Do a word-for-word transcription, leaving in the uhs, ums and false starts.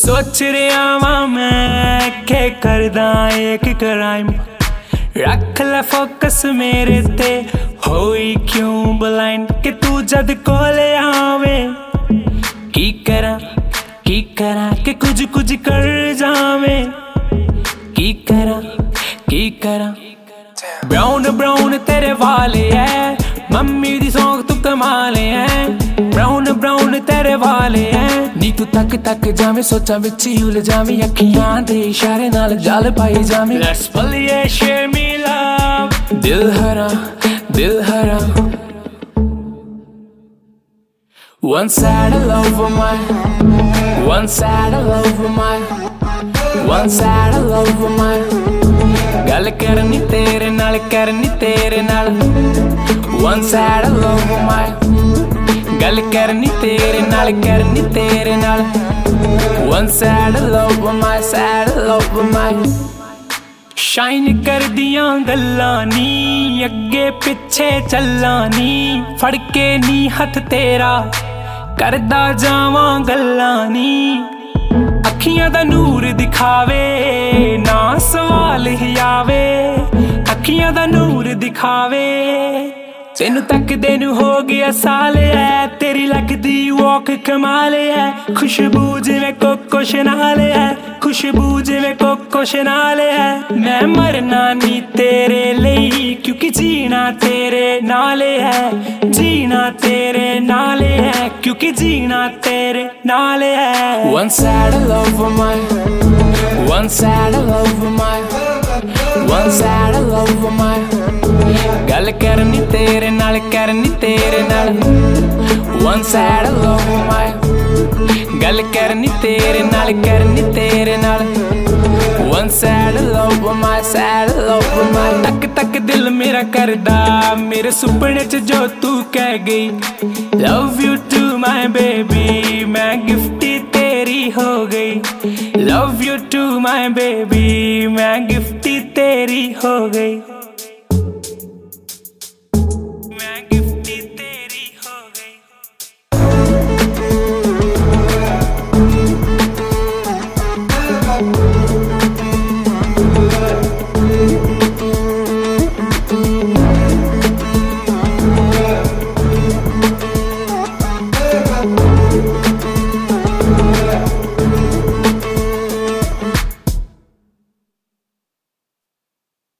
सोच रहा वां मैं के करदा एक क्राइम रख ले फोकस मेरे ते होई क्यों ब्लाइंड कि तू जद कोले आवे की करा की करा कि कुछ कुछ कर जावे की करा की करा ब्राउन ब्राउन तेरे वाले है मम्मी दी सौंग तू कमाले है ब्राउन ब्राउन तेरे वाले है नी तू तक तक जावे सोचा विच ही उल जावी अखियां दे इशारे नाल जाल पाई जावी लेट्स प्ले ये शेयर मी लव दिल हरा दिल हरा One side of love of mine One side of love of mine One side of love of mine गल करनी तेरे नाल करनी तेरे नाल One side of love of mine गल करनी तेरे नाल करनी तेरे नाल One side of love of mine side of love of mine shine कर दियां गल्लां नी अगे पिछे चल्लां नी फड़ के नी हथ तेरा करदा जावां गल्लां नी अखियां दा नूर दिखावे ना सवाल ही आवे अखियां दा नूर दिखावे तेनू तकदे नू हो गया साल है तेरी लगदी वॉक कमाल है खुशबू जिवें कोको शनाल है खुशबू जिवें कोको शनाल है मैं मरना नी तेरे लिए क्योंकि जीना तेरे नाल है जीना तेरे नाल है क्योंकि जीना तेरे नाल है One side of love of mine One side of love of mine One side of love of mine गल करनी तेरे नाल करनी तेरे नाल One side of love of mine गल करनी तेरे नाल करनी तेरे नाल One side of love of mine side of love of mine तक तक दिल मेरा करदा मेरे सुपने च जो तू कह गई Love you to my baby मैं गिफ्टी तेरी हो गई Love you to my baby मैं गिफ्टी तेरी हो गई